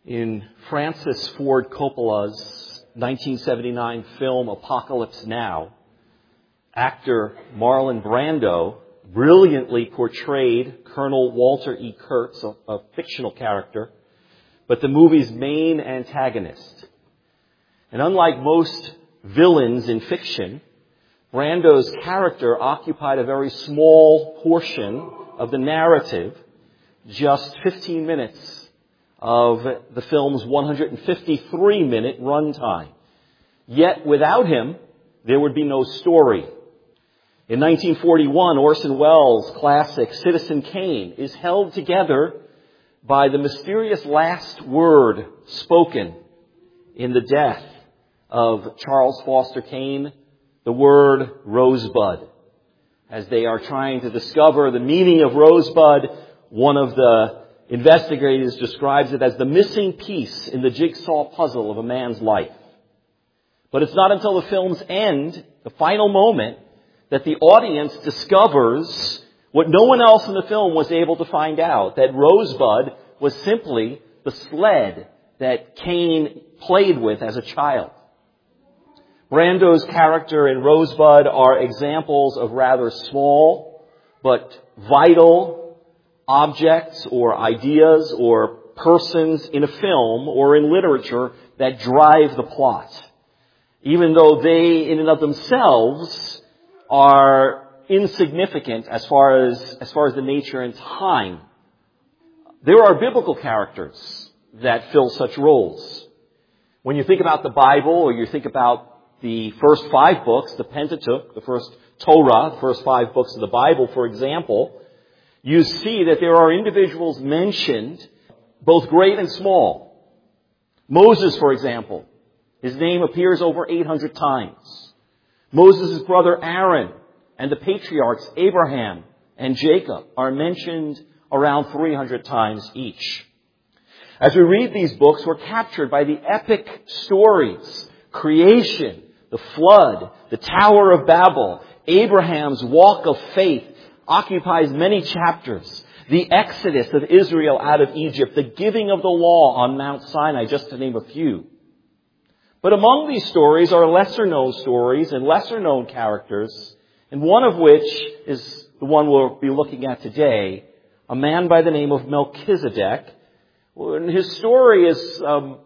In Francis Ford Coppola's 1979 film Apocalypse Now, actor Marlon Brando brilliantly portrayed Colonel Walter E. Kurtz, a fictional character, but the movie's main antagonist. And unlike most villains in fiction, Brando's character occupied a very small portion of the narrative, just 15 minutes of the film's 153-minute runtime. Yet without him, there would be no story. In 1941, Orson Welles' classic Citizen Kane is held together by the mysterious last word spoken in the death of Charles Foster Kane, the word rosebud. As they are trying to discover the meaning of rosebud, one of the investigators describes it as the missing piece in the jigsaw puzzle of a man's life. But it's not until the film's end, the final moment, that the audience discovers what no one else in the film was able to find out, that Rosebud was simply the sled that Kane played with as a child. Brando's character and Rosebud are examples of rather small but vital objects or ideas or persons in a film or in literature that drive the plot, even though they in and of themselves are insignificant as far as the nature and time. There are biblical characters that fill such roles. When you think about the Bible, or you think about the first 5 books, the Pentateuch, the first Torah, the first 5 books of the Bible, for example, you see that there are individuals mentioned, both great and small. Moses, for example, his name appears over 800 times. Moses' brother Aaron and the patriarchs Abraham and Jacob are mentioned around 300 times each. As we read these books, we're captured by the epic stories: creation, the flood, the Tower of Babel, Abraham's walk of faith, occupies many chapters. The exodus of Israel out of Egypt, the giving of the law on Mount Sinai, just to name a few. But among these stories are lesser-known stories and lesser-known characters, and one of which is the one we'll be looking at today, a man by the name of Melchizedek. And his story is,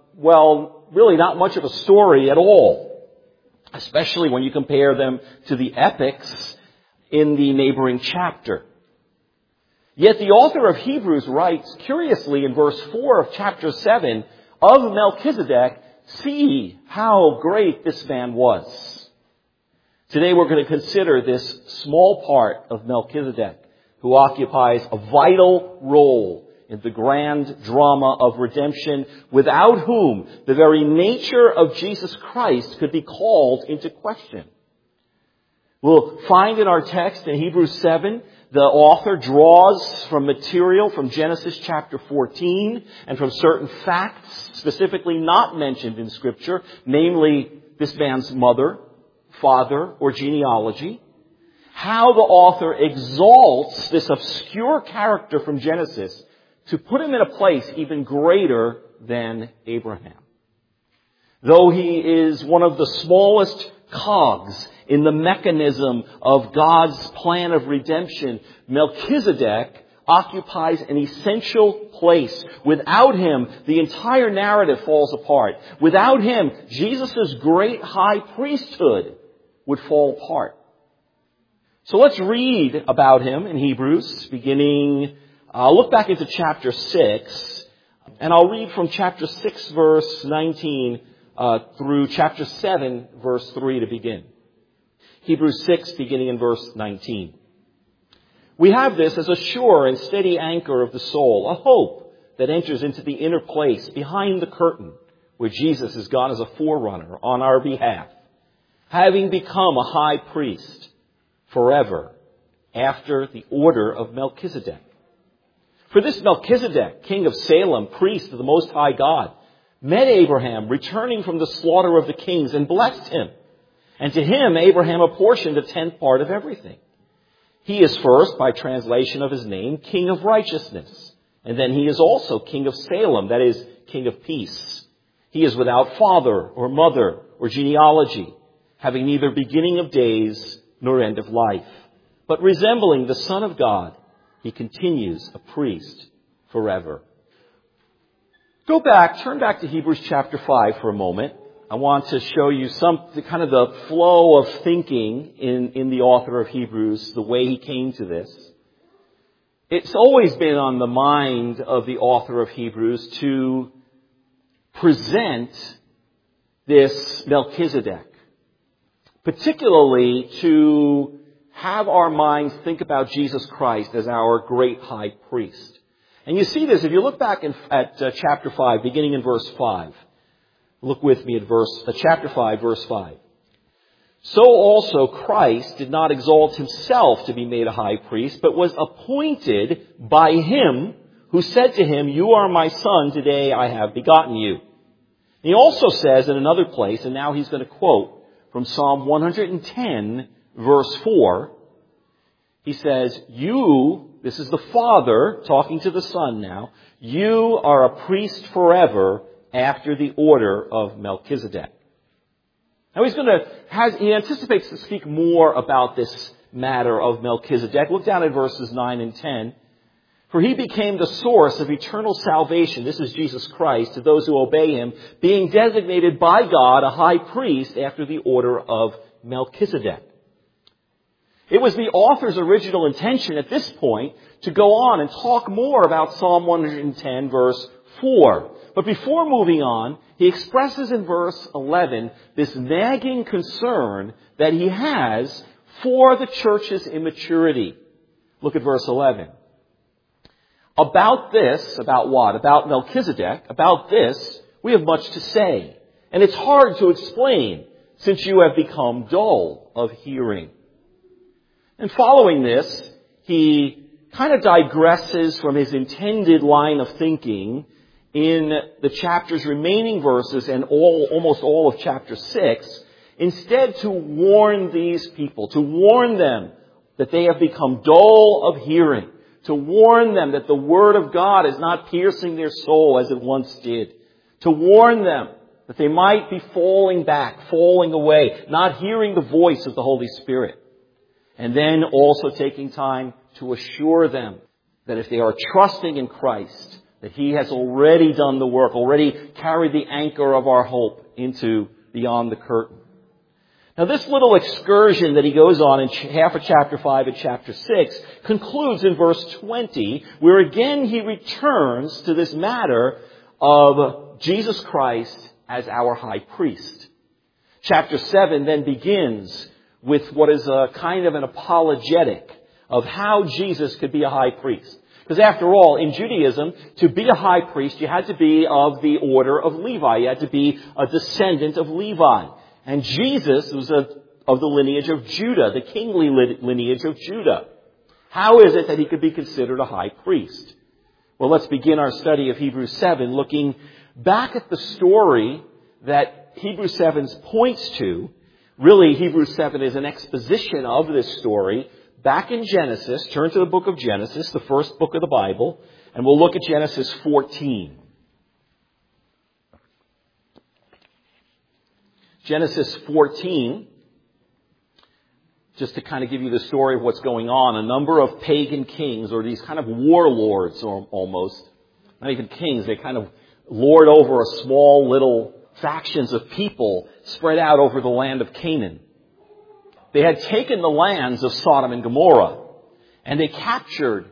really not much of a story at all, especially when you compare them to the epics in the neighboring chapter. Yet the author of Hebrews writes, curiously, in verse 4 of chapter 7, of Melchizedek, see how great this man was. Today we're going to consider this small part of Melchizedek, who occupies a vital role in the grand drama of redemption, without whom the very nature of Jesus Christ could be called into question. We'll find in our text in Hebrews 7, the author draws from material from Genesis chapter 14 and from certain facts specifically not mentioned in Scripture, namely this man's mother, father, or genealogy. How the author exalts this obscure character from Genesis to put him in a place even greater than Abraham. Though he is one of the smallest cogs in the mechanism of God's plan of redemption, Melchizedek occupies an essential place. Without him, the entire narrative falls apart. Without him, Jesus' great high priesthood would fall apart. So let's read about him in Hebrews, beginning, I'll look back into chapter 6, and I'll read from chapter 6, verse 19, through chapter 7, verse 3 to begin. Hebrews 6, beginning in verse 19. We have this as a sure and steady anchor of the soul, a hope that enters into the inner place behind the curtain, where Jesus is gone as a forerunner on our behalf, having become a high priest forever after the order of Melchizedek. For this Melchizedek, king of Salem, priest of the Most High God, met Abraham returning from the slaughter of the kings and blessed him. And to him, Abraham apportioned a 10th part of everything. He is first, by translation of his name, King of Righteousness. And then he is also King of Salem, that is, King of peace. He is without father or mother or genealogy, having neither beginning of days nor end of life. But resembling the Son of God, he continues a priest forever. Turn back to Hebrews chapter 5 for a moment. I want to show you kind of the flow of thinking in the author of Hebrews, the way he came to this. It's always been on the mind of the author of Hebrews to present this Melchizedek, particularly to have our minds think about Jesus Christ as our great high priest. And you see this if you look back at chapter 5, beginning in verse 5. Look with me at chapter 5, verse 5. So also Christ did not exalt himself to be made a high priest, but was appointed by him who said to him, "You are my son, today I have begotten you." And he also says in another place, and now he's going to quote from Psalm 110, verse 4, he says, this is the Father talking to the Son now, "You are a priest forever after the order of Melchizedek." Now he anticipates to speak more about this matter of Melchizedek. Look down at verses 9 and 10. "For he became the source of eternal salvation," this is Jesus Christ, "to those who obey him, being designated by God a high priest after the order of Melchizedek." It was the author's original intention at this point to go on and talk more about Psalm 110, verse 4. But before moving on, he expresses in verse 11 this nagging concern that he has for the church's immaturity. Look at verse 11. "About this," about what? About Melchizedek, "about this we have much to say, and it's hard to explain, since you have become dull of hearing." And following this, he kind of digresses from his intended line of thinking in the chapter's remaining verses and almost all of chapter 6, instead to warn these people, to warn them that they have become dull of hearing, to warn them that the Word of God is not piercing their soul as it once did, to warn them that they might be falling back, falling away, not hearing the voice of the Holy Spirit. And then also taking time to assure them that if they are trusting in Christ, that he has already done the work, already carried the anchor of our hope into beyond the curtain. Now this little excursion that he goes on in half of chapter 5 and chapter 6 concludes in verse 20, where again he returns to this matter of Jesus Christ as our high priest. Chapter 7 then begins with what is a kind of an apologetic of how Jesus could be a high priest. Because after all, in Judaism, to be a high priest, you had to be of the order of Levi. You had to be a descendant of Levi. And Jesus was of the lineage of Judah, the kingly lineage of Judah. How is it that he could be considered a high priest? Well, let's begin our study of Hebrews 7 looking back at the story that Hebrews 7 points to. Really, Hebrews 7 is an exposition of this story back in Genesis. Turn to the book of Genesis, the first book of the Bible, and we'll look at Genesis 14. Genesis 14, just to kind of give you the story of what's going on, a number of pagan kings, or these kind of warlords almost, not even kings, they kind of lord over a small little factions of people spread out over the land of Canaan. They had taken the lands of Sodom and Gomorrah, and they captured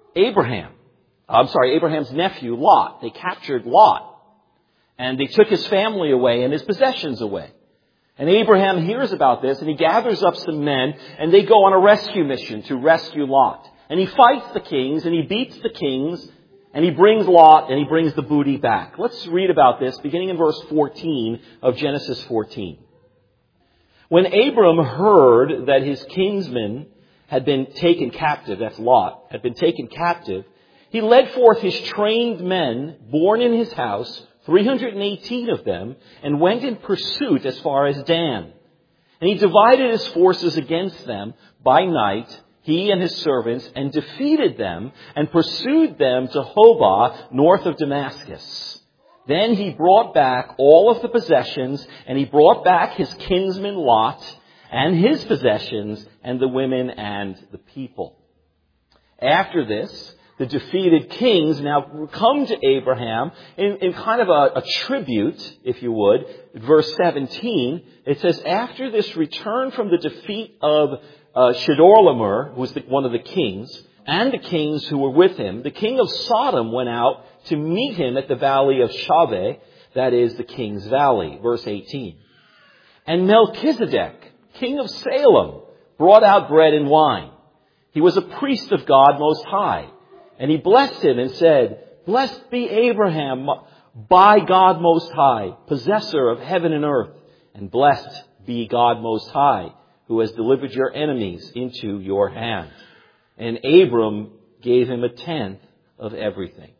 Abraham's nephew, Lot. They captured Lot, and they took his family away and his possessions away. And Abraham hears about this, and he gathers up some men, and they go on a rescue mission to rescue Lot. And he fights the kings, and he beats the kings, and he brings Lot, and he brings the booty back. Let's read about this, beginning in verse 14 of Genesis 14. When Abram heard that his kinsmen had been taken captive, that's Lot, had been taken captive, he led forth his trained men, born in his house, 318 of them, and went in pursuit as far as Dan. And he divided his forces against them by night, he and his servants, and defeated them and pursued them to Hobah, north of Damascus. Then he brought back all of the possessions, and he brought back his kinsman Lot and his possessions and the women and the people. After this, the defeated kings now come to Abraham in kind of a tribute, if you would. Verse 17, it says, after this return from the defeat of Chedorlaomer, who was one of the kings, and the kings who were with him, the king of Sodom went out to meet him at the valley of Shaveh, that is the king's valley. Verse 18. And Melchizedek, king of Salem, brought out bread and wine. He was a priest of God Most High. And he blessed him and said, blessed be Abraham by God Most High, possessor of heaven and earth. And blessed be God Most High, who has delivered your enemies into your hand. And Abram gave him a tenth of everything.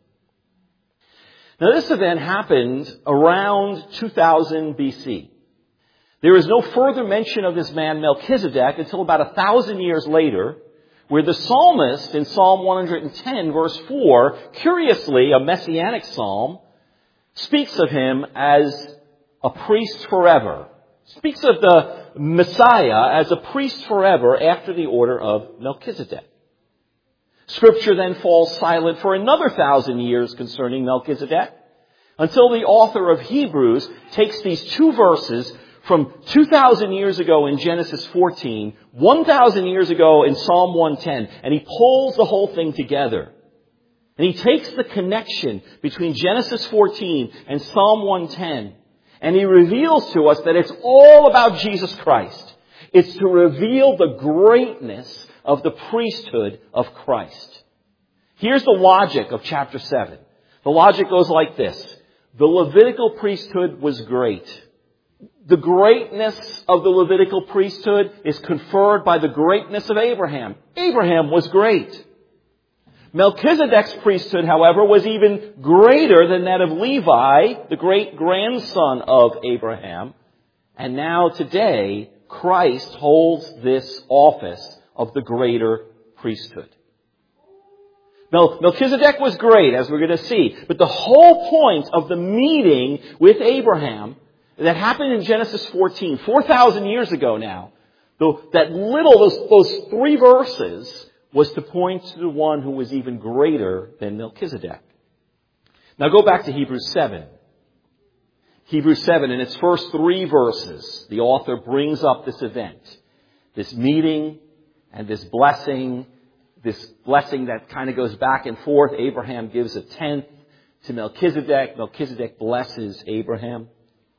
Now this event happened around 2000 BC. There is no further mention of this man Melchizedek until about 1,000 years later, where the psalmist in Psalm 110 verse 4, curiously a messianic psalm, speaks of him as a priest forever. Speaks of the Messiah as a priest forever after the order of Melchizedek. Scripture then falls silent for another 1,000 years concerning Melchizedek, until the author of Hebrews takes these two verses from 2,000 years ago in Genesis 14, 1,000 years ago in Psalm 110, and he pulls the whole thing together. And he takes the connection between Genesis 14 and Psalm 110, and he reveals to us that it's all about Jesus Christ. It's to reveal the greatness of the priesthood of Christ. Here's the logic of chapter 7. The logic goes like this. The Levitical priesthood was great. The greatness of the Levitical priesthood is conferred by the greatness of Abraham. Abraham was great. Melchizedek's priesthood, however, was even greater than that of Levi, the great-grandson of Abraham. And now today, Christ holds this office of the greater priesthood. Melchizedek was great, as we're going to see. But the whole point of the meeting with Abraham that happened in Genesis 14, 4,000 years ago now, those 3 verses was to point to the one who was even greater than Melchizedek. Now go back to Hebrews 7. Hebrews 7, in its first 3 verses, the author brings up this event, this meeting and this blessing that kind of goes back and forth. Abraham gives a tenth to Melchizedek. Melchizedek blesses Abraham.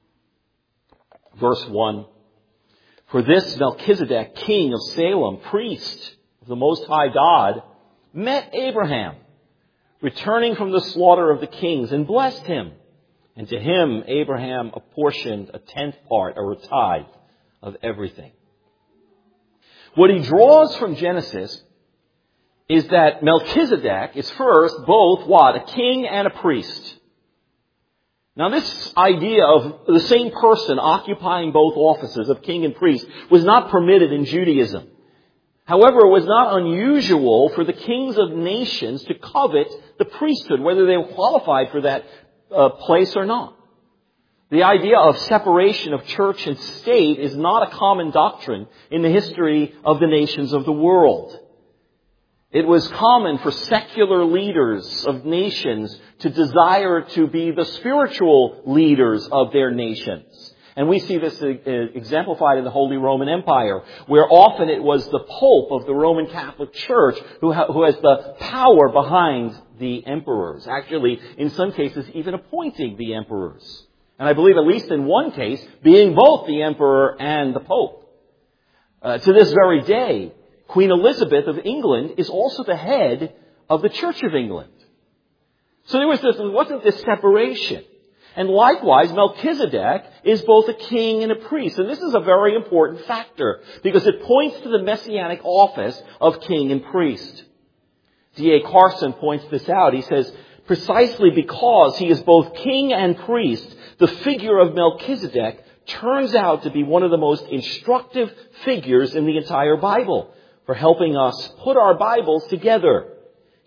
Verse 1, for this Melchizedek, king of Salem, priest of the Most High God, met Abraham, returning from the slaughter of the kings, and blessed him. And to him Abraham apportioned a tenth part, or a tithe, of everything. What he draws from Genesis is that Melchizedek is first both what? A king and a priest. Now this idea of the same person occupying both offices of king and priest was not permitted in Judaism. However, it was not unusual for the kings of nations to covet the priesthood, whether they were qualified for that place or not. The idea of separation of church and state is not a common doctrine in the history of the nations of the world. It was common for secular leaders of nations to desire to be the spiritual leaders of their nations. And we see this exemplified in the Holy Roman Empire, where often it was the Pope of the Roman Catholic Church who has the power behind the emperors. Actually, in some cases, even appointing the emperors. And I believe at least in one case, being both the emperor and the Pope. To this very day, Queen Elizabeth of England is also the head of the Church of England. So there wasn't this separation. And likewise, Melchizedek is both a king and a priest. And this is a very important factor because it points to the messianic office of king and priest. D.A. Carson points this out. He says, precisely because he is both king and priest, the figure of Melchizedek turns out to be one of the most instructive figures in the entire Bible for helping us put our Bibles together.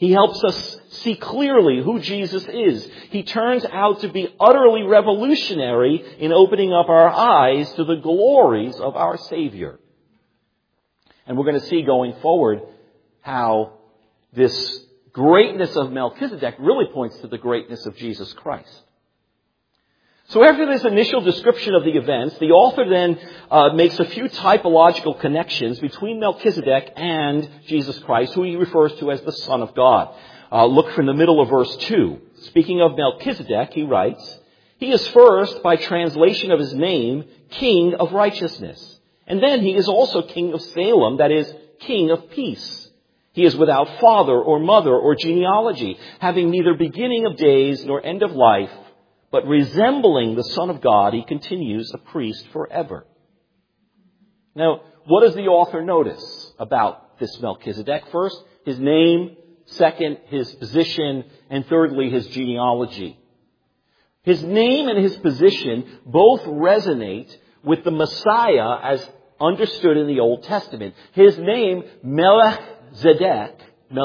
He helps us see clearly who Jesus is. He turns out to be utterly revolutionary in opening up our eyes to the glories of our Savior. And we're going to see going forward how this greatness of Melchizedek really points to the greatness of Jesus Christ. So after this initial description of the events, the author then makes a few typological connections between Melchizedek and Jesus Christ, who he refers to as the Son of God. Look from the middle of verse 2. Speaking of Melchizedek, he writes, "He is first, by translation of his name, King of Righteousness. And then he is also King of Salem, that is, King of Peace. He is without father or mother or genealogy, having neither beginning of days nor end of life, but resembling the Son of God, he continues a priest forever." Now, what does the author notice about this Melchizedek? First, his name. Second, his position. And thirdly, his genealogy. His name and his position both resonate with the Messiah as understood in the Old Testament. His name, Melchizedek,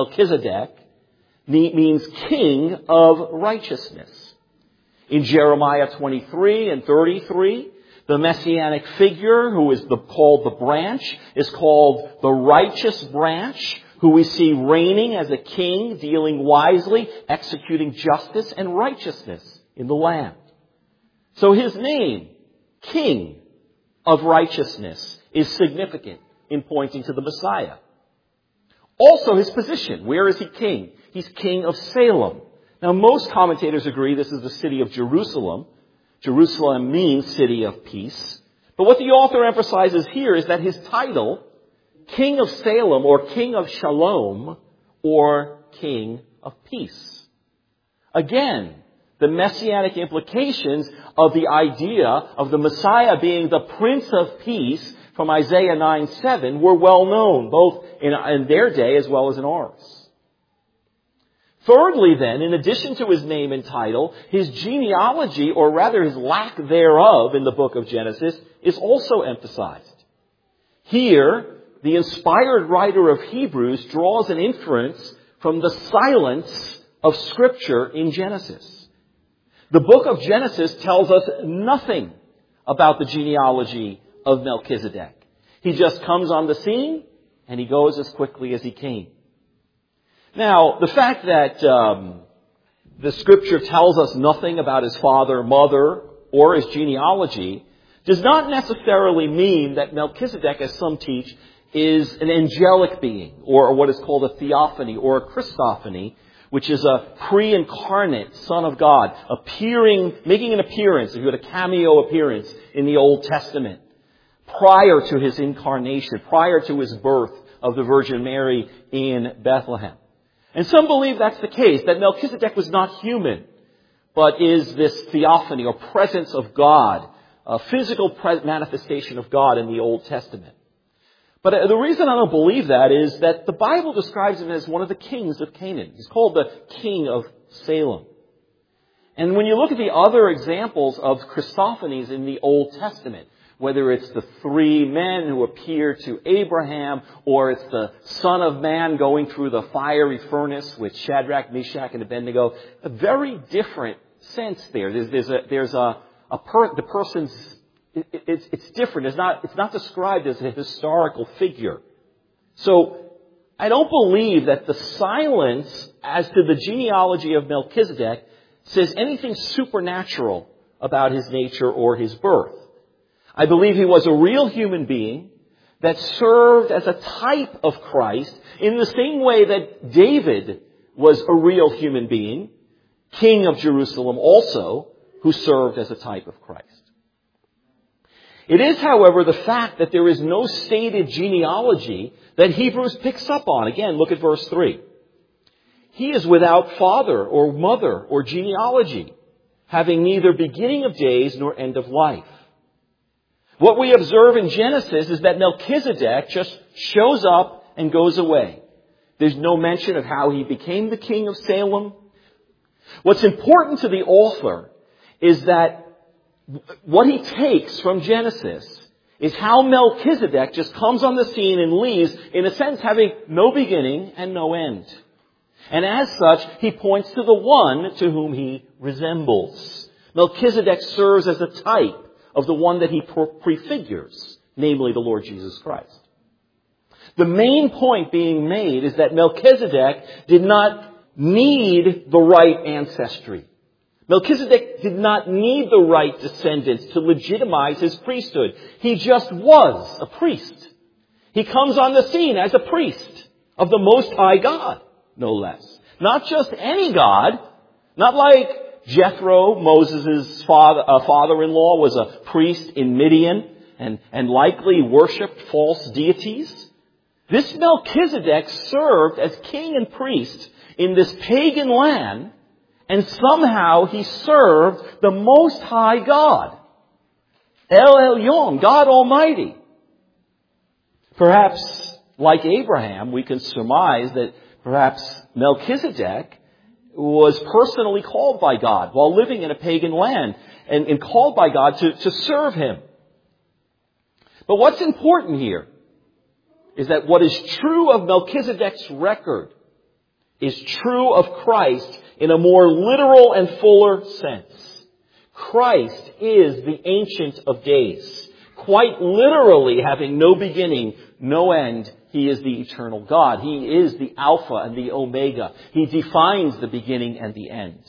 means King of Righteousness. In Jeremiah 23 and 33, the messianic figure who is called the branch is called the righteous branch, who we see reigning as a king, dealing wisely, executing justice and righteousness in the land. So his name, King of Righteousness, is significant in pointing to the Messiah. Also his position. Where is he king? He's King of Salem. Now, most commentators agree this is the city of Jerusalem. Jerusalem means city of peace. But what the author emphasizes here is that his title, King of Salem or King of Shalom or King of Peace. Again, the messianic implications of the idea of the Messiah being the Prince of Peace from Isaiah 9:7 were well known, both in their day as well as in ours. Thirdly, then, in addition to his name and title, his genealogy, or rather his lack thereof in the book of Genesis, is also emphasized. Here, the inspired writer of Hebrews draws an inference from the silence of Scripture in Genesis. The book of Genesis tells us nothing about the genealogy of Melchizedek. He just comes on the scene, and he goes as quickly as he came. Now, the fact that the Scripture tells us nothing about his father, mother, or his genealogy does not necessarily mean that Melchizedek, as some teach, is an angelic being, or what is called a theophany or a Christophany, which is a pre-incarnate Son of God, making an appearance, if you had a cameo appearance in the Old Testament, prior to his incarnation, prior to his birth of the Virgin Mary in Bethlehem. And some believe that's the case, that Melchizedek was not human, but is this theophany or presence of God, a physical manifestation of God in the Old Testament. But the reason I don't believe that is that the Bible describes him as one of the kings of Canaan. He's called the King of Salem. And when you look at the other examples of Christophanies in the Old Testament, whether it's the three men who appear to Abraham, or it's the Son of Man going through the fiery furnace with Shadrach, Meshach, and Abednego, a very different sense there. The person's, it's different. It's not described as a historical figure. So I don't believe that the silence as to the genealogy of Melchizedek says anything supernatural about his nature or his birth. I believe he was a real human being that served as a type of Christ in the same way that David was a real human being, king of Jerusalem also, who served as a type of Christ. It is, however, the fact that there is no stated genealogy that Hebrews picks up on. Again, look at verse 3. He is without father or mother or genealogy, having neither beginning of days nor end of life. What we observe in Genesis is that Melchizedek just shows up and goes away. There's no mention of how he became the king of Salem. What's important to the author is that what he takes from Genesis is how Melchizedek just comes on the scene and leaves, in a sense, having no beginning and no end. And as such, he points to the one to whom he resembles. Melchizedek serves as a type of the one that he prefigures, namely the Lord Jesus Christ. The main point being made is that Melchizedek did not need the right ancestry. Melchizedek did not need the right descendants to legitimize his priesthood. He just was a priest. He comes on the scene as a priest of the Most High God, no less. Not just any God, not like Jethro, Moses' father-in-law, was a priest in Midian and likely worshipped false deities. This Melchizedek served as king and priest in this pagan land, and somehow he served the Most High God, El Elyon, God Almighty. Perhaps, like Abraham, we can surmise that perhaps Melchizedek was personally called by God while living in a pagan land and called by God to serve him. But what's important here is that what is true of Melchizedek's record is true of Christ in a more literal and fuller sense. Christ is the Ancient of Days. Quite literally having no beginning, no end, he is the eternal God. He is the Alpha and the Omega. He defines the beginning and the end.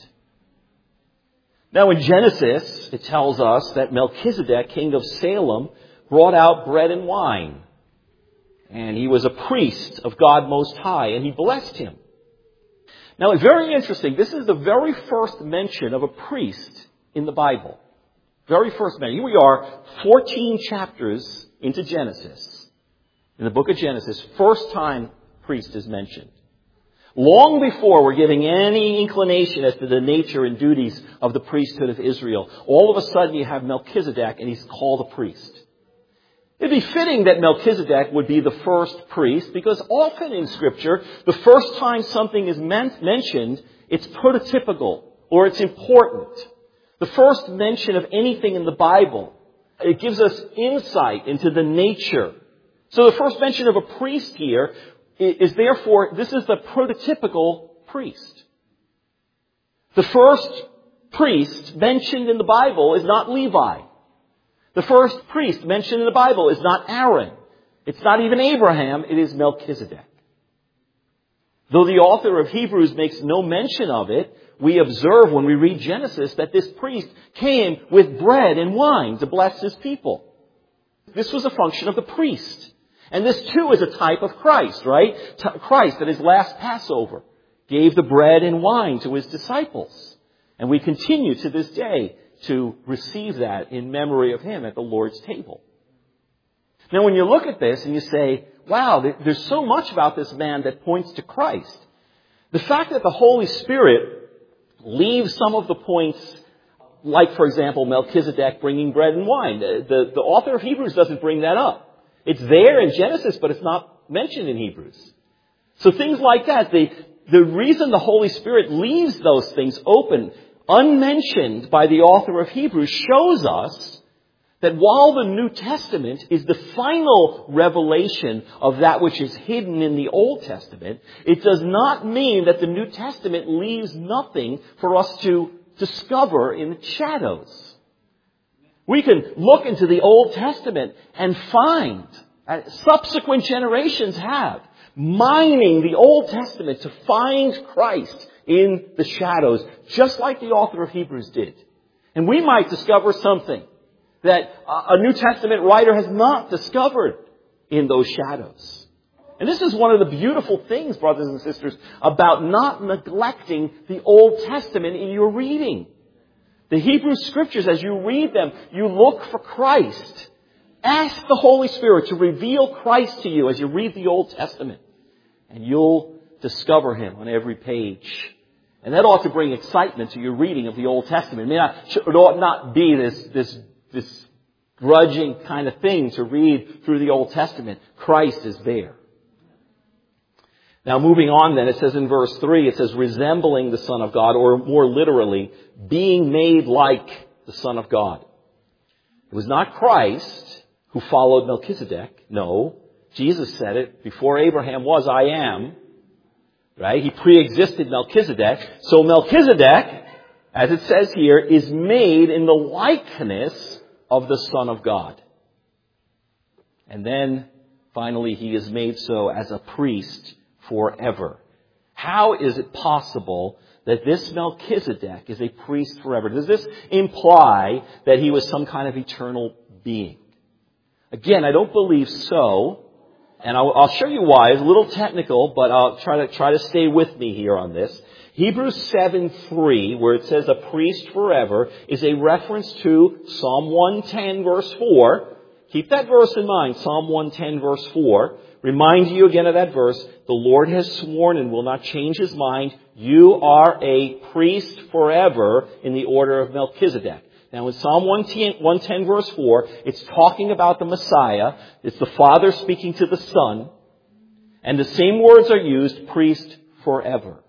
Now in Genesis, it tells us that Melchizedek, king of Salem, brought out bread and wine. And he was a priest of God Most High, and he blessed him. Now, it's very interesting. This is the very first mention of a priest in the Bible. Very first mention. Here we are, 14 chapters into Genesis. In the book of Genesis, first time priest is mentioned. Long before we're giving any inclination as to the nature and duties of the priesthood of Israel, all of a sudden you have Melchizedek, and he's called a priest. It'd be fitting that Melchizedek would be the first priest, because often in Scripture, the first time something is mentioned, it's prototypical or it's important. The first mention of anything in the Bible, it gives us insight into the nature. So the first mention of a priest here is therefore, this is the prototypical priest. The first priest mentioned in the Bible is not Levi. The first priest mentioned in the Bible is not Aaron. It's not even Abraham. It is Melchizedek. Though the author of Hebrews makes no mention of it, we observe when we read Genesis that this priest came with bread and wine to bless his people. This was a function of the priest. And this too is a type of Christ, right? Christ at his last Passover gave the bread and wine to his disciples. And we continue to this day to receive that in memory of him at the Lord's table. Now when you look at this and you say, wow, there's so much about this man that points to Christ. The fact that the Holy Spirit leaves some of the points, like for example, Melchizedek bringing bread and wine. The author of Hebrews doesn't bring that up. It's there in Genesis, but it's not mentioned in Hebrews. So things like that, the reason the Holy Spirit leaves those things open, unmentioned by the author of Hebrews, shows us that while the New Testament is the final revelation of that which is hidden in the Old Testament, it does not mean that the New Testament leaves nothing for us to discover in the shadows. We can look into the Old Testament and find, subsequent generations have, mining the Old Testament to find Christ in the shadows, just like the author of Hebrews did. And we might discover something that a New Testament writer has not discovered in those shadows. And this is one of the beautiful things, brothers and sisters, about not neglecting the Old Testament in your reading. The Hebrew Scriptures, as you read them, you look for Christ. Ask the Holy Spirit to reveal Christ to you as you read the Old Testament. And you'll discover him on every page. And that ought to bring excitement to your reading of the Old Testament. It ought not be this grudging kind of thing to read through the Old Testament. Christ is there. Now moving on then, it says in verse 3, it says resembling the Son of God, or more literally, being made like the Son of God. It was not Christ who followed Melchizedek. No, Jesus said it. Before Abraham was, I am. Right? He pre-existed Melchizedek. So Melchizedek, as it says here, is made in the likeness of the Son of God. And then, finally, he is made so as a priest forever. How is it possible that this Melchizedek is a priest forever? Does this imply that he was some kind of eternal being? Again, I don't believe so. And I'll show you why. It's a little technical, but I'll try to stay with me here on this. Hebrews 7:3, where it says a priest forever, is a reference to Psalm 110 verse 4. Keep that verse in mind, Psalm 110 verse 4. Remind you again of that verse. The Lord has sworn and will not change his mind. You are a priest forever in the order of Melchizedek. Now in Psalm 110 verse 4, it's talking about the Messiah. It's the Father speaking to the Son. And the same words are used, priest forever.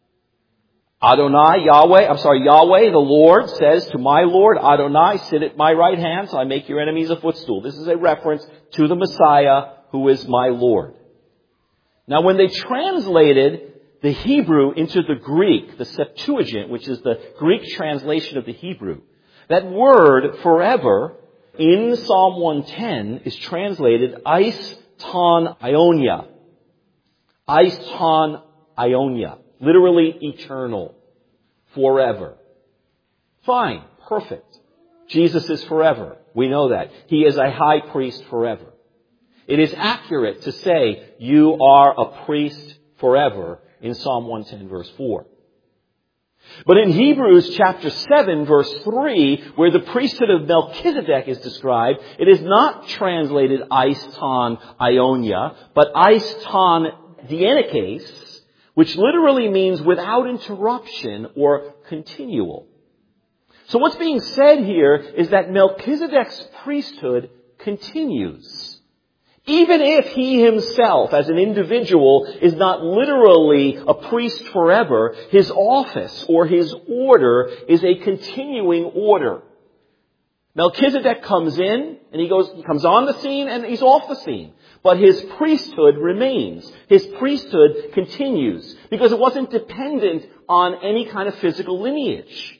Yahweh, the Lord says to my Lord, Adonai, sit at my right hand, so I make your enemies a footstool. This is a reference to the Messiah, who is my Lord. Now when they translated the Hebrew into the Greek, the Septuagint, which is the Greek translation of the Hebrew, that word forever in Psalm 110 is translated eis ton ionia. Eis ton ionia. Literally eternal. Forever. Fine. Perfect. Jesus is forever. We know that. He is a high priest forever. It is accurate to say you are a priest forever in Psalm 110 verse 4. But in Hebrews chapter 7 verse 3, where the priesthood of Melchizedek is described, it is not translated eis ton ionia, but eis ton dienekes, which literally means without interruption or continual. So what's being said here is that Melchizedek's priesthood continues. Even if he himself, as an individual, is not literally a priest forever, his office or his order is a continuing order. Melchizedek comes in and he comes on the scene and he's off the scene. But his priesthood remains. His priesthood continues because it wasn't dependent on any kind of physical lineage.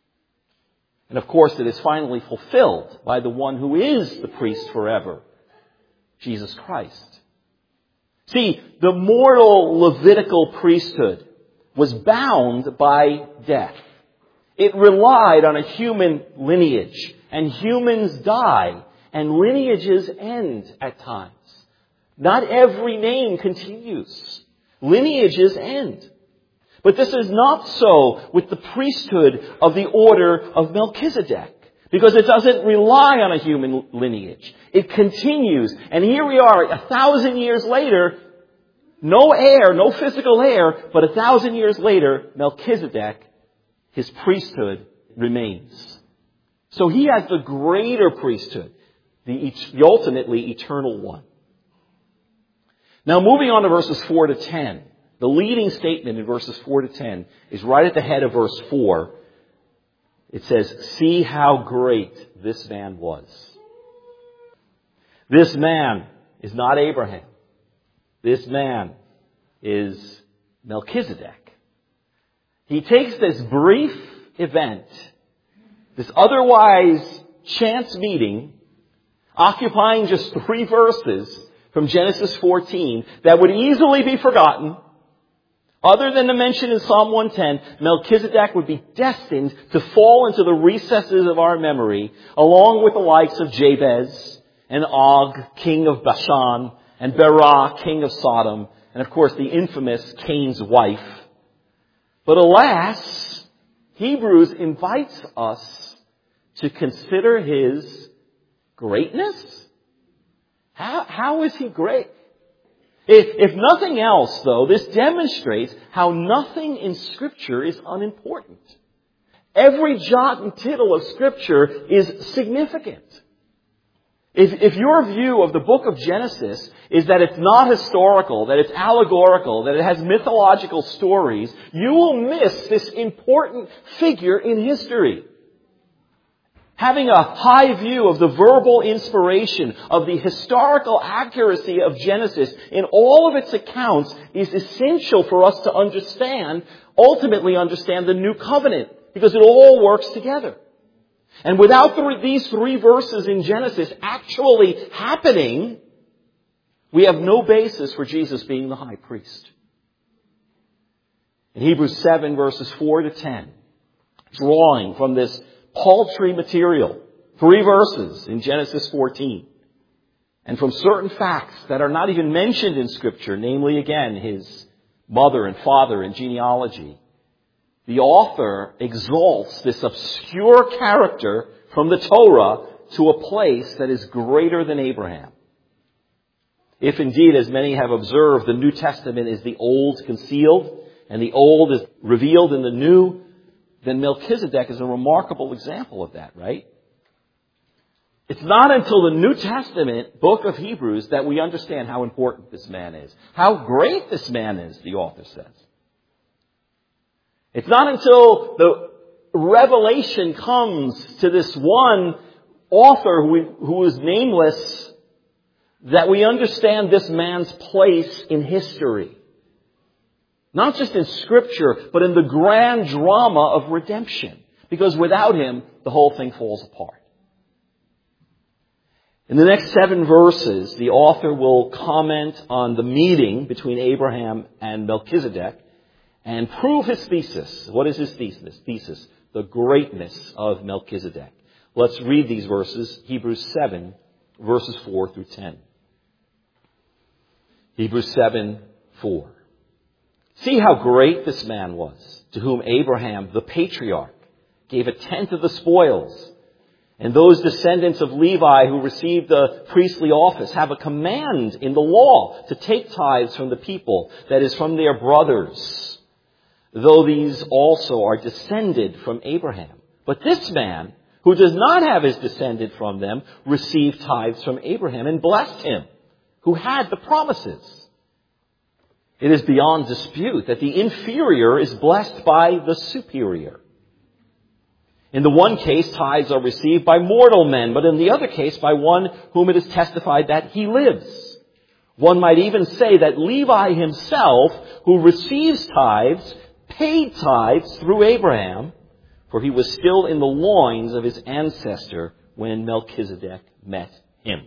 And of course it is finally fulfilled by the one who is the priest forever, Jesus Christ. See, the mortal Levitical priesthood was bound by death. It relied on a human lineage, and humans die, and lineages end at times. Not every name continues. Lineages end. But this is not so with the priesthood of the order of Melchizedek, because it doesn't rely on a human lineage. It continues. And here we are 1,000 years later, no heir, no physical heir, but 1,000 years later, Melchizedek, his priesthood remains. So he has the greater priesthood, the ultimately eternal one. Now moving on to verses 4 to 10. The leading statement in verses 4 to 10 is right at the head of verse 4. It says, see how great this man was. This man is not Abraham. This man is Melchizedek. He takes this brief event, this otherwise chance meeting, occupying just 3 verses from Genesis 14 that would easily be forgotten. Other than the mention in Psalm 110, Melchizedek would be destined to fall into the recesses of our memory, along with the likes of Jabez and Og, king of Bashan, and Berah, king of Sodom, and of course the infamous Cain's wife. But alas, Hebrews invites us to consider his greatness. How is he great? If nothing else, though, this demonstrates how nothing in Scripture is unimportant. Every jot and tittle of Scripture is significant. If your view of the book of Genesis is that it's not historical, that it's allegorical, that it has mythological stories, you will miss this important figure in history. Having a high view of the verbal inspiration, of the historical accuracy of Genesis in all of its accounts is essential for us to ultimately understand the new covenant, because it all works together. And without these 3 verses in Genesis actually happening, we have no basis for Jesus being the high priest. In Hebrews 7 verses 4 to 10, drawing from this paltry material, 3 verses in Genesis 14, and from certain facts that are not even mentioned in Scripture, namely again his mother and father and genealogy, the author exalts this obscure character from the Torah to a place that is greater than Abraham. If indeed, as many have observed, the New Testament is the Old concealed and the Old is revealed in the New, then Melchizedek is a remarkable example of that, right? It's not until the New Testament book of Hebrews that we understand how important this man is. How great this man is, the author says. It's not until the revelation comes to this one author who is nameless that we understand this man's place in history. Not just in Scripture, but in the grand drama of redemption. Because without him, the whole thing falls apart. In the next 7 verses, the author will comment on the meeting between Abraham and Melchizedek and prove his thesis. What is his thesis? The greatness of Melchizedek. Let's read these verses, Hebrews 7, verses 4 through 10. Hebrews 7, 4. See how great this man was, to whom Abraham, the patriarch, gave 1/10 of the spoils. And those descendants of Levi who received the priestly office have a command in the law to take tithes from the people, that is, from their brothers, though these also are descended from Abraham. But this man, who does not have his descendant from them, received tithes from Abraham and blessed him, who had the promises. It is beyond dispute that the inferior is blessed by the superior. In the one case, tithes are received by mortal men, but in the other case, by one whom it is testified that he lives. One might even say that Levi himself, who receives tithes, paid tithes through Abraham, for he was still in the loins of his ancestor when Melchizedek met him.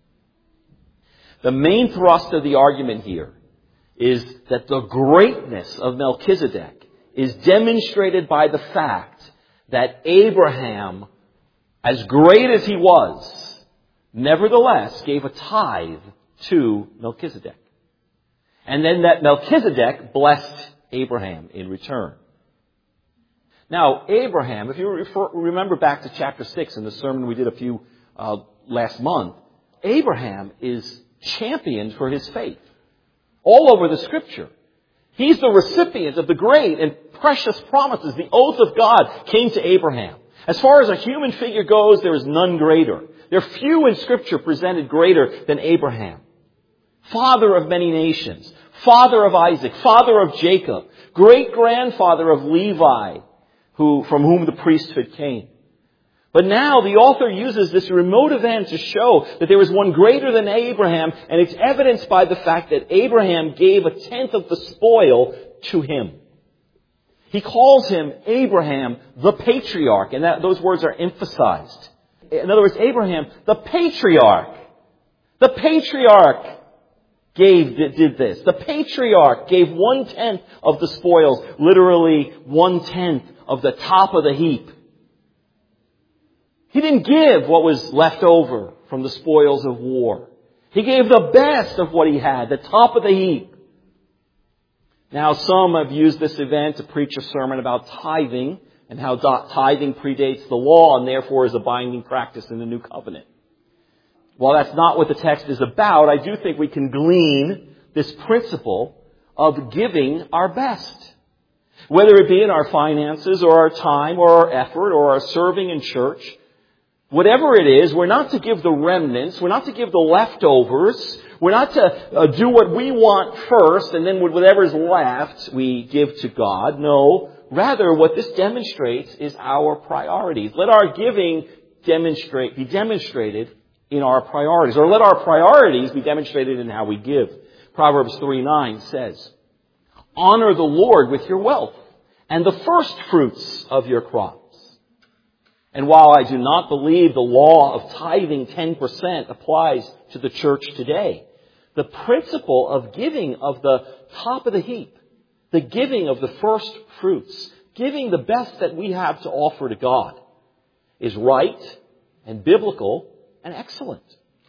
The main thrust of the argument here is that the greatness of Melchizedek is demonstrated by the fact that Abraham, as great as he was, nevertheless gave a tithe to Melchizedek. And then that Melchizedek blessed Abraham in return. Now, Abraham, if you remember back to chapter 6 in the sermon we did last month, Abraham is championed for his faith all over the Scripture. He's the recipient of the great and precious promises. The oath of God came to Abraham. As far as a human figure goes, there is none greater. There are few in Scripture presented greater than Abraham. Father of many nations, father of Isaac, father of Jacob, great-grandfather of Levi, from whom the priesthood came. But now the author uses this remote event to show that there is one greater than Abraham, and it's evidenced by the fact that Abraham gave 1/10 of the spoil to him. He calls him Abraham, the patriarch, and those words are emphasized. In other words, Abraham, the patriarch. The patriarch did this. The patriarch gave 1/10 of the spoils, literally 1/10 of the top of the heap. He didn't give what was left over from the spoils of war. He gave the best of what he had, the top of the heap. Now, some have used this event to preach a sermon about tithing and how tithing predates the law and therefore is a binding practice in the New Covenant. While that's not what the text is about, I do think we can glean this principle of giving our best. Whether it be in our finances or our time or our effort or our serving in church, whatever it is, we're not to give the remnants. We're not to give the leftovers. We're not to do what we want first and then whatever's left we give to God. No, rather what this demonstrates is our priorities. Let our giving be demonstrated in our priorities, or let our priorities be demonstrated in how we give. Proverbs 3:9 says, "Honor the Lord with your wealth and the first fruits of your crops." And while I do not believe the law of tithing 10% applies to the church today, the principle of giving of the top of the heap, the giving of the first fruits, giving the best that we have to offer to God, is right and biblical and excellent.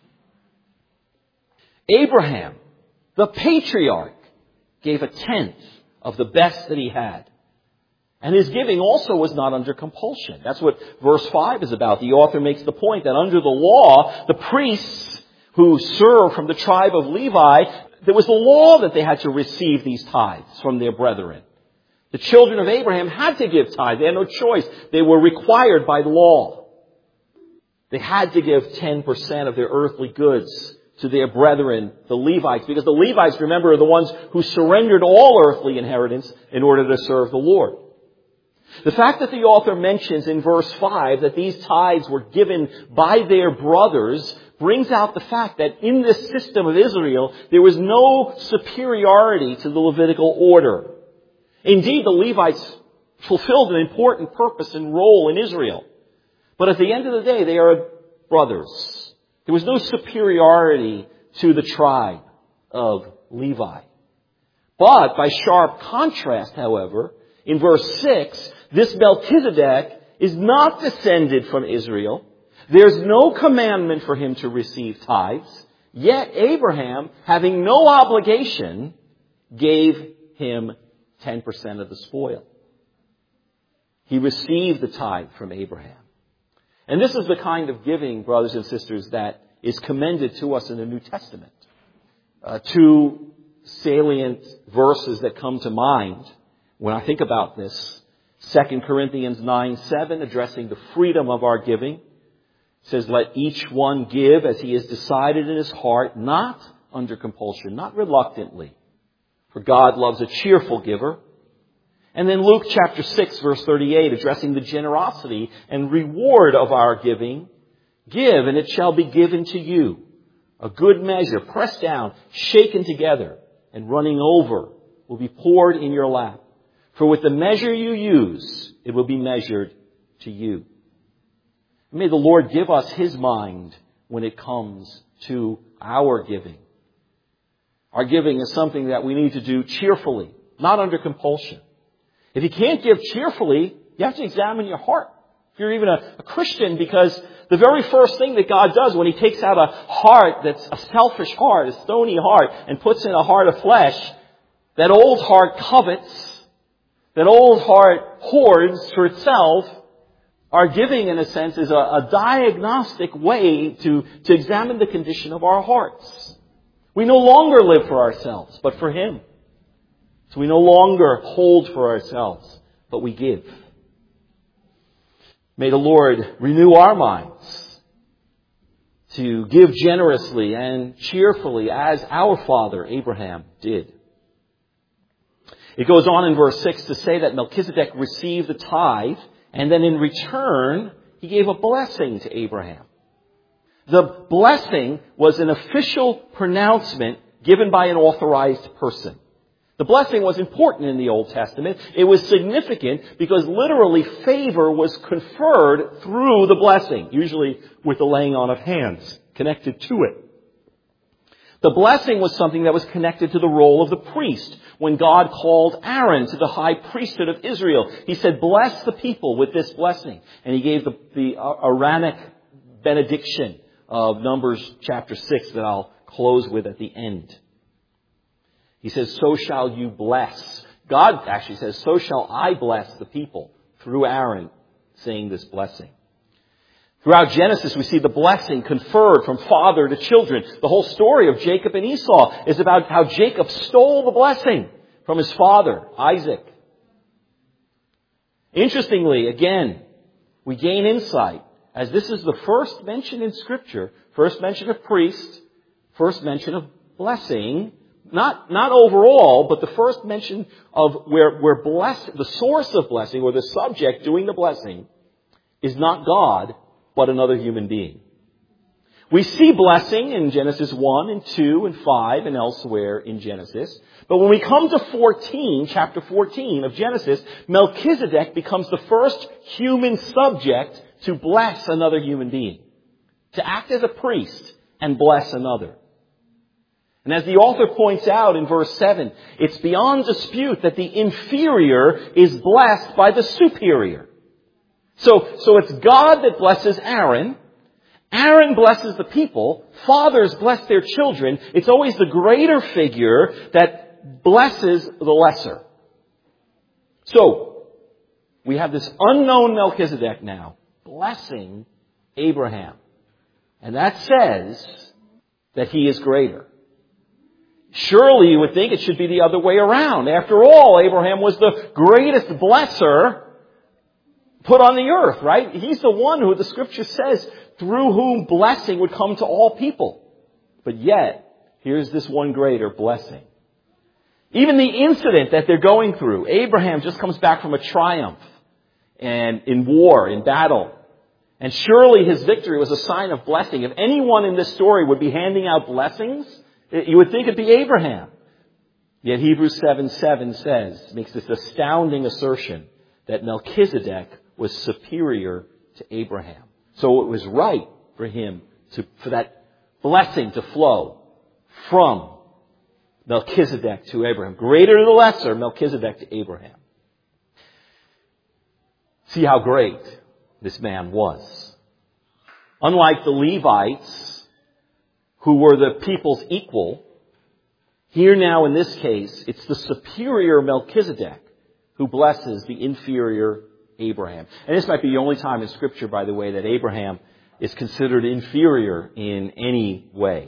Abraham, the patriarch, gave a tenth of the best that he had. And his giving also was not under compulsion. That's what verse 5 is about. The author makes the point that under the law, the priests who served from the tribe of Levi, there was the law that they had to receive these tithes from their brethren. The children of Abraham had to give tithes. They had no choice. They were required by the law. They had to give 10% of their earthly goods to their brethren, the Levites, because the Levites, remember, are the ones who surrendered all earthly inheritance in order to serve the Lord. The fact that the author mentions in verse 5 that these tithes were given by their brothers brings out the fact that in this system of Israel, there was no superiority to the Levitical order. Indeed, the Levites fulfilled an important purpose and role in Israel. But at the end of the day, they are brothers. There was no superiority to the tribe of Levi. But by sharp contrast, however, in verse 6, this Melchizedek is not descended from Israel. There's no commandment for him to receive tithes. Yet Abraham, having no obligation, gave him 10% of the spoil. He received the tithe from Abraham. And this is the kind of giving, brothers and sisters, that is commended to us in the New Testament. Two salient verses that come to mind when I think about this. 2 Corinthians 9:7, addressing the freedom of our giving, says, "Let each one give as he has decided in his heart, not under compulsion, not reluctantly. For God loves a cheerful giver." And then Luke chapter 6, verse 38, addressing the generosity and reward of our giving. "Give, and it shall be given to you. A good measure, pressed down, shaken together, and running over, will be poured in your lap. For with the measure you use, it will be measured to you." May the Lord give us His mind when it comes to our giving. Our giving is something that we need to do cheerfully, not under compulsion. If you can't give cheerfully, you have to examine your heart. If you're even a Christian, because the very first thing that God does when He takes out a heart that's a selfish heart, a stony heart, and puts in a heart of flesh, that old heart covets, that old heart hoards for itself. Our giving, in a sense, is a diagnostic way to examine the condition of our hearts. We no longer live for ourselves, but for Him. So we no longer hold for ourselves, but we give. May the Lord renew our minds to give generously and cheerfully as our father Abraham did. It goes on in verse 6 to say that Melchizedek received the tithe, and then in return, he gave a blessing to Abraham. The blessing was an official pronouncement given by an authorized person. The blessing was important in the Old Testament. It was significant because literally favor was conferred through the blessing, usually with the laying on of hands connected to it. The blessing was something that was connected to the role of the priest. When God called Aaron to the high priesthood of Israel, He said, "Bless the people with this blessing." And He gave the Aaronic benediction of Numbers chapter 6 that I'll close with at the end. He says, "So shall you bless." God actually says, "So shall I bless the people," through Aaron saying this blessing. Throughout Genesis, we see the blessing conferred from father to children. The whole story of Jacob and Esau is about how Jacob stole the blessing from his father, Isaac. Interestingly, again, we gain insight, as this is the first mention in Scripture, first mention of priest, first mention of blessing, not overall, but the first mention of where the source of blessing, or the subject doing the blessing, is not God, but another human being. We see blessing in Genesis 1 and 2 and 5 and elsewhere in Genesis. But when we come to chapter 14 of Genesis, Melchizedek becomes the first human subject to bless another human being, to act as a priest and bless another. And as the author points out in verse 7, it's beyond dispute that the inferior is blessed by the superior. So it's God that blesses Aaron. Aaron blesses the people. Fathers bless their children. It's always the greater figure that blesses the lesser. So, we have this unknown Melchizedek now blessing Abraham. And that says that he is greater. Surely you would think it should be the other way around. After all, Abraham was the greatest blesser put on the earth, right? He's the one who the Scripture says through whom blessing would come to all people. But yet, here's this one greater blessing. Even the incident that they're going through, Abraham just comes back from a triumph and in war, in battle. And surely his victory was a sign of blessing. If anyone in this story would be handing out blessings, you would think it'd be Abraham. Yet Hebrews 7:7 makes this astounding assertion that Melchizedek was superior to Abraham. So it was right for him for that blessing to flow from Melchizedek to Abraham. Greater to the lesser, Melchizedek to Abraham. See how great this man was. Unlike the Levites, who were the people's equal, here now in this case, it's the superior Melchizedek who blesses the inferior Abraham. And this might be the only time in Scripture, by the way, that Abraham is considered inferior in any way.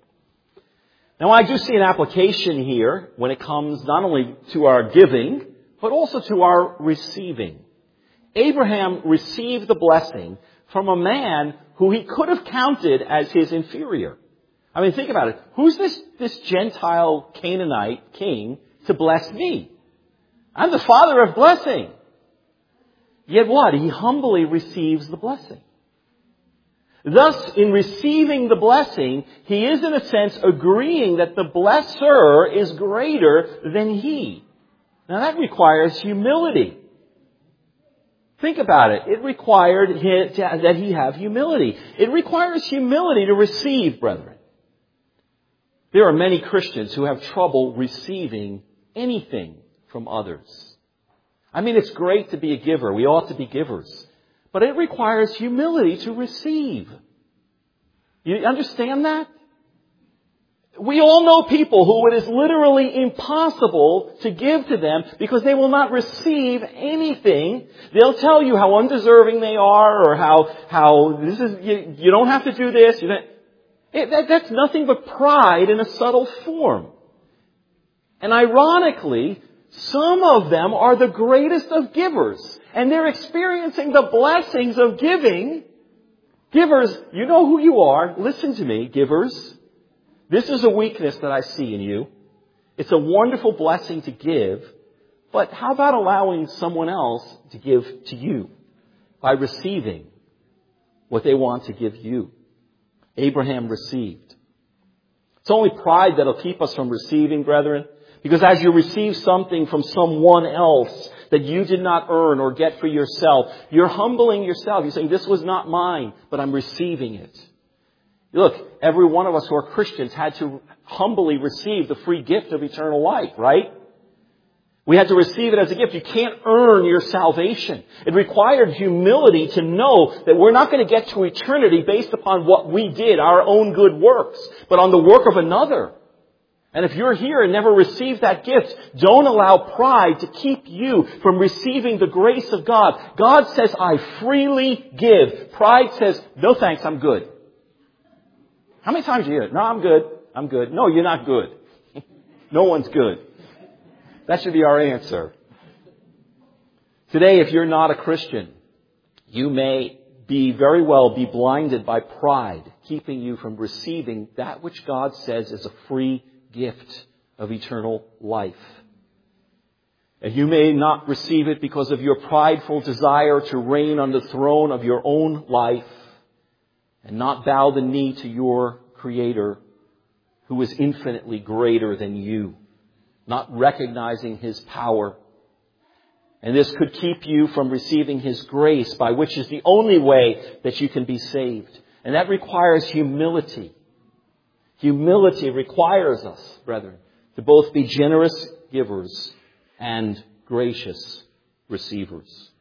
Now, I do see an application here when it comes not only to our giving, but also to our receiving. Abraham received the blessing from a man who he could have counted as his inferior. I mean, think about it. Who's this Gentile Canaanite king to bless me? I'm the father of blessing. Yet what? He humbly receives the blessing. Thus, in receiving the blessing, he is in a sense agreeing that the blesser is greater than he. Now that requires humility. Think about it. It required that he have humility. It requires humility to receive, brethren. There are many Christians who have trouble receiving anything from others. I mean, it's great to be a giver. We ought to be givers. But it requires humility to receive. You understand that? We all know people who it is literally impossible to give to them because they will not receive anything. They'll tell you how undeserving they are or how this is, you don't have to do this. That's nothing but pride in a subtle form. And ironically, some of them are the greatest of givers. And they're experiencing the blessings of giving. Givers, you know who you are. Listen to me, givers. This is a weakness that I see in you. It's a wonderful blessing to give. But how about allowing someone else to give to you by receiving what they want to give you? Abraham received. It's only pride that'll keep us from receiving, brethren. Because as you receive something from someone else that you did not earn or get for yourself, you're humbling yourself. You're saying, this was not mine, but I'm receiving it. Look, every one of us who are Christians had to humbly receive the free gift of eternal life, right? We had to receive it as a gift. You can't earn your salvation. It required humility to know that we're not going to get to eternity based upon what we did, our own good works, but on the work of another. And if you're here and never received that gift, don't allow pride to keep you from receiving the grace of God. God says, I freely give. Pride says, no thanks, I'm good. How many times do you hear it? No, I'm good. I'm good. No, you're not good. No one's good. That should be our answer. Today, if you're not a Christian, you may very well be blinded by pride, keeping you from receiving that which God says is a free gift of eternal life. And you may not receive it because of your prideful desire to reign on the throne of your own life. and not bow the knee to your Creator who is infinitely greater than you, not recognizing His power. And this could keep you from receiving His grace, by which is the only way that you can be saved. And that requires humility. Humility requires us, brethren, to both be generous givers and gracious receivers.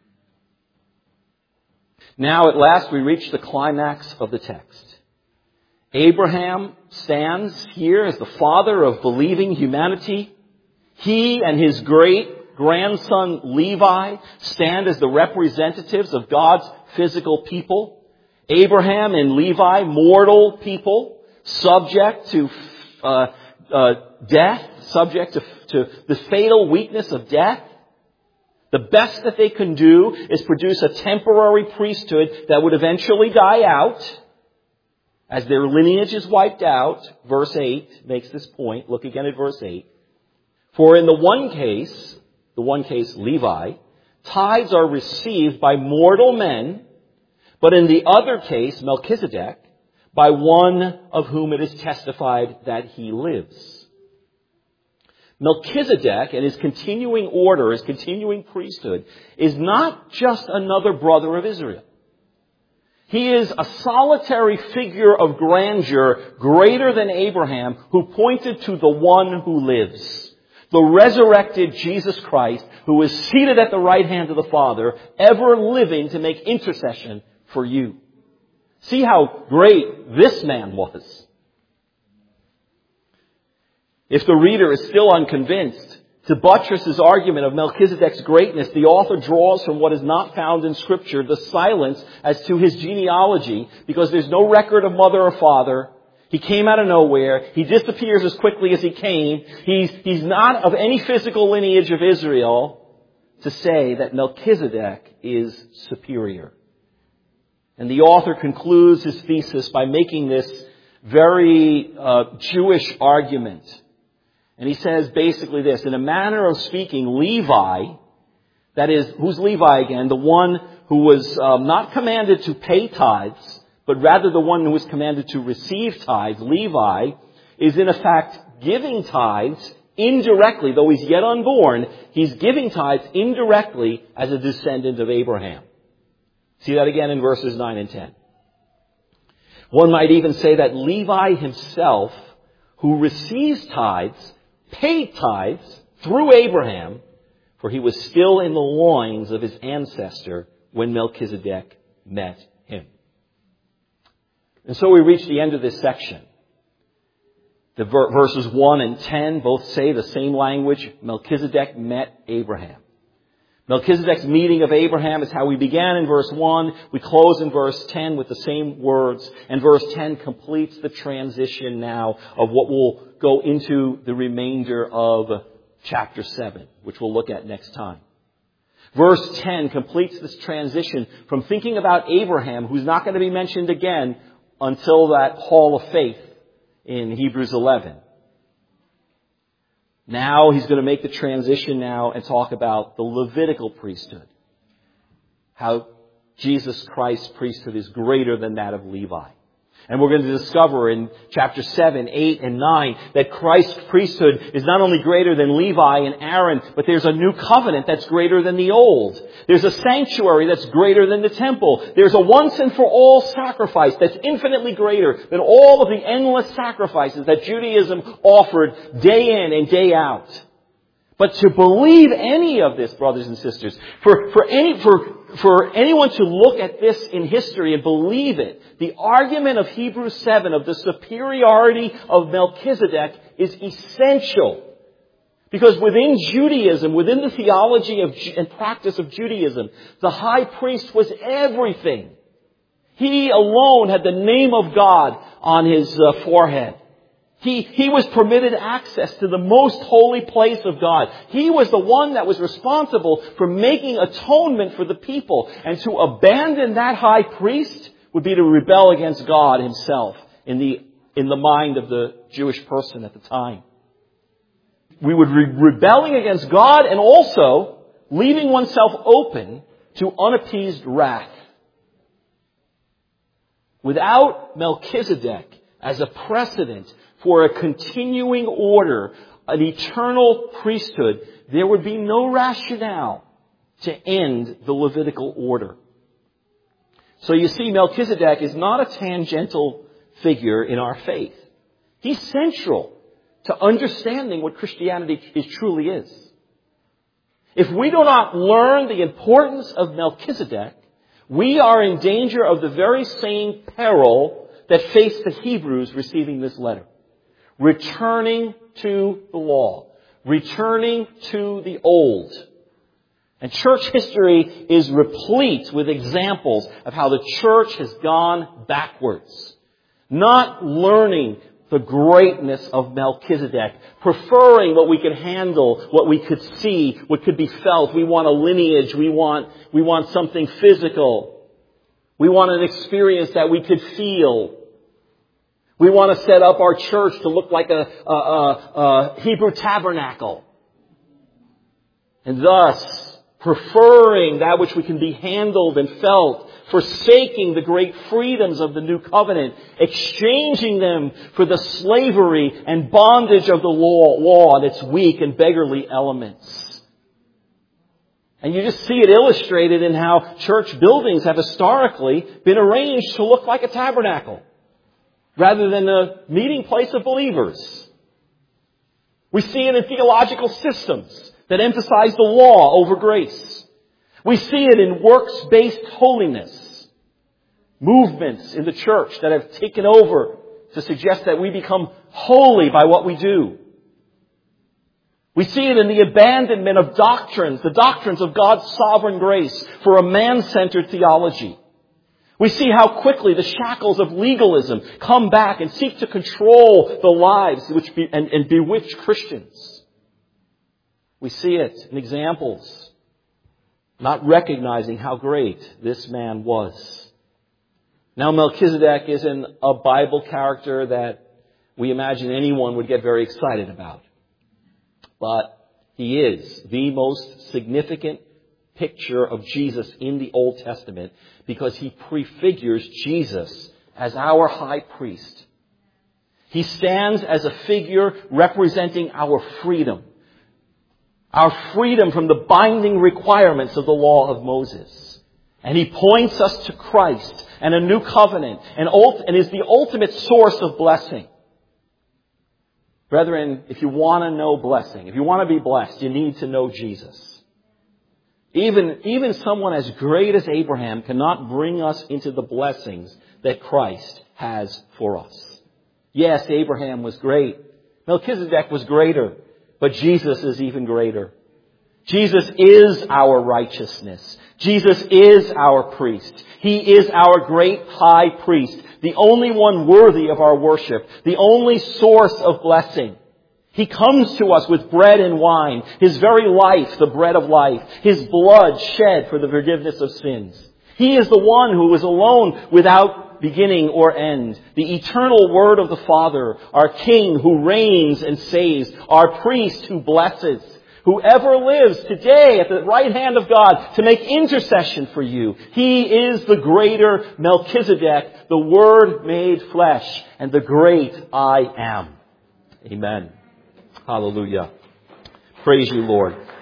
Now at last we reach the climax of the text. Abraham stands here as the father of believing humanity. He and his great grandson Levi stand as the representatives of God's physical people. Abraham and Levi, mortal people, subject to death, subject to the fatal weakness of death. The best that they can do is produce a temporary priesthood that would eventually die out as their lineage is wiped out. Verse 8 makes this point. Look again at verse 8. For in the one case, Levi, tithes are received by mortal men, but in the other case, Melchizedek, by one of whom it is testified that he lives. Melchizedek and his continuing order, his continuing priesthood, is not just another brother of Israel. He is a solitary figure of grandeur greater than Abraham, who pointed to the one who lives. The resurrected Jesus Christ, who is seated at the right hand of the Father, ever living to make intercession for you. See how great this man was. If the reader is still unconvinced, to buttress his argument of Melchizedek's greatness, the author draws from what is not found in Scripture the silence as to his genealogy, because there's no record of mother or father. He came out of nowhere. He disappears as quickly as he came. He's not of any physical lineage of Israel, to say that Melchizedek is superior. And the author concludes his thesis by making this very Jewish argument. And he says basically this: in a manner of speaking, Levi, that is, who's Levi again? The one who was not commanded to pay tithes, but rather the one who was commanded to receive tithes. Levi is in effect giving tithes indirectly, though he's yet unborn. He's giving tithes indirectly as a descendant of Abraham. See that again in verses 9 and 10. One might even say that Levi himself, who receives tithes, paid tithes through Abraham, for he was still in the loins of his ancestor when Melchizedek met him. And so we reach the end of this section. The verses 1 and 10 both say the same language. Melchizedek met Abraham. Melchizedek's meeting of Abraham is how we began in verse 1. We close in verse 10 with the same words. And verse 10 completes the transition now of what will go into the remainder of chapter 7, which we'll look at next time. Verse 10 completes this transition from thinking about Abraham, who's not going to be mentioned again until that hall of faith in Hebrews 11. Now he's going to make the transition now and talk about the Levitical priesthood. How Jesus Christ's priesthood is greater than that of Levi. And we're going to discover in chapter 7, 8, and 9 that Christ's priesthood is not only greater than Levi and Aaron, but there's a new covenant that's greater than the old. There's a sanctuary that's greater than the temple. There's a once and for all sacrifice that's infinitely greater than all of the endless sacrifices that Judaism offered day in and day out. But to believe any of this, brothers and sisters, for anyone to look at this in history and believe it, the argument of Hebrews 7 of the superiority of Melchizedek is essential. Because within Judaism, within the theology and practice of Judaism, the high priest was everything. He alone had the name of God on his forehead. He was permitted access to the most holy place of God. He was the one that was responsible for making atonement for the people. And to abandon that high priest would be to rebel against God himself in the mind of the Jewish person at the time. We would be rebelling against God and also leaving oneself open to unappeased wrath. Without Melchizedek as a precedent for a continuing order, an eternal priesthood, there would be no rationale to end the Levitical order. So you see, Melchizedek is not a tangential figure in our faith. He's central to understanding what Christianity truly is. If we do not learn the importance of Melchizedek, we are in danger of the very same peril that faced the Hebrews receiving this letter. Returning to the law. Returning to the old. And church history is replete with examples of how the church has gone backwards. Not learning the greatness of Melchizedek. Preferring what we could handle, what we could see, what could be felt. We want a lineage. We want something physical. We want an experience that we could feel. We want to set up our church to look like a Hebrew tabernacle. And thus, preferring that which we can be handled and felt, forsaking the great freedoms of the new covenant, exchanging them for the slavery and bondage of the law and its weak and beggarly elements. And you just see it illustrated in how church buildings have historically been arranged to look like a tabernacle rather than a meeting place of believers. We see it in theological systems that emphasize the law over grace. We see it in works-based holiness. Movements in the church that have taken over to suggest that we become holy by what we do. We see it in the abandonment of doctrines, the doctrines of God's sovereign grace for a man-centered theology. We see how quickly the shackles of legalism come back and seek to control the lives and bewitch Christians. We see it in examples, not recognizing how great this man was. Now, Melchizedek isn't a Bible character that we imagine anyone would get very excited about. But he is the most significant picture of Jesus in the Old Testament because he prefigures Jesus as our high priest. He stands as a figure representing our freedom. Our freedom from the binding requirements of the law of Moses. And he points us to Christ and a new covenant and is the ultimate source of blessing. Brethren, if you want to know blessing, if you want to be blessed, you need to know Jesus. Even someone as great as Abraham cannot bring us into the blessings that Christ has for us. Yes, Abraham was great. Melchizedek was greater. But Jesus is even greater. Jesus is our righteousness. Jesus is our priest. He is our great high priest, the only one worthy of our worship, the only source of blessing. He comes to us with bread and wine, his very life, the bread of life, his blood shed for the forgiveness of sins. He is the one who is alone without beginning or end. The eternal Word of the Father, our King who reigns and saves, our priest who blesses. Whoever lives today at the right hand of God to make intercession for you. He is the greater Melchizedek, the Word made flesh, and the great I am. Amen. Hallelujah. Praise you, Lord.